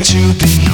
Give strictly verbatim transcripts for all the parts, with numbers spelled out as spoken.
meant to be.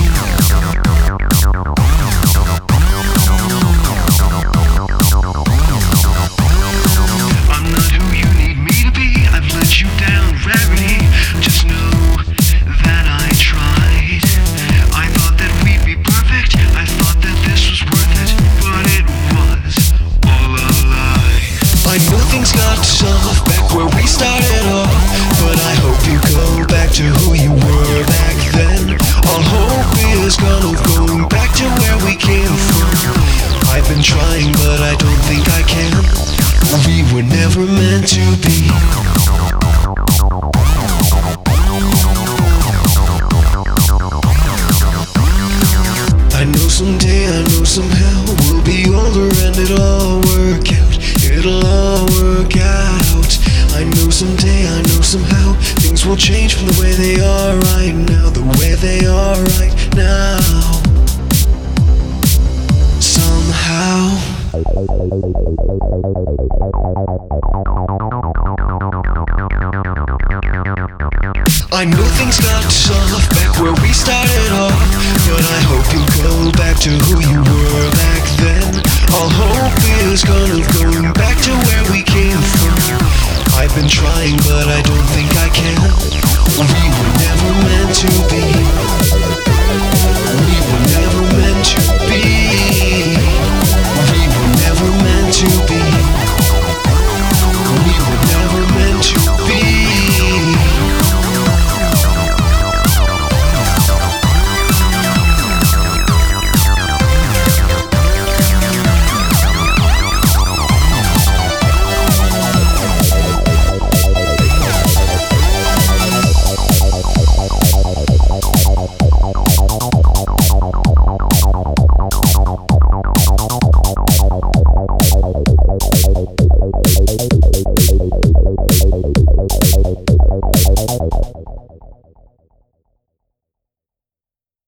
I'm not who you need me to be. I've let you down, rarity. Just know that I tried. I thought that we'd be perfect. I thought that this was worth it, but it was all a lie. I know things got tough back where we started off, but I hope you go back to who you were back then. All hope is gone of going back to where we came from. I've been trying, but I don't think I can. We were never meant to be. I know someday, I know somehow we'll be older and it'll all work out. It'll all work out. I know someday, I know somehow things will change from the way they are right now. The way they are right now. Somehow.